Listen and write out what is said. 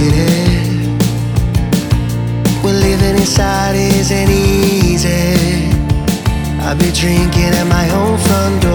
get it. When living inside isn't easy, I'll be drinking at my own front door.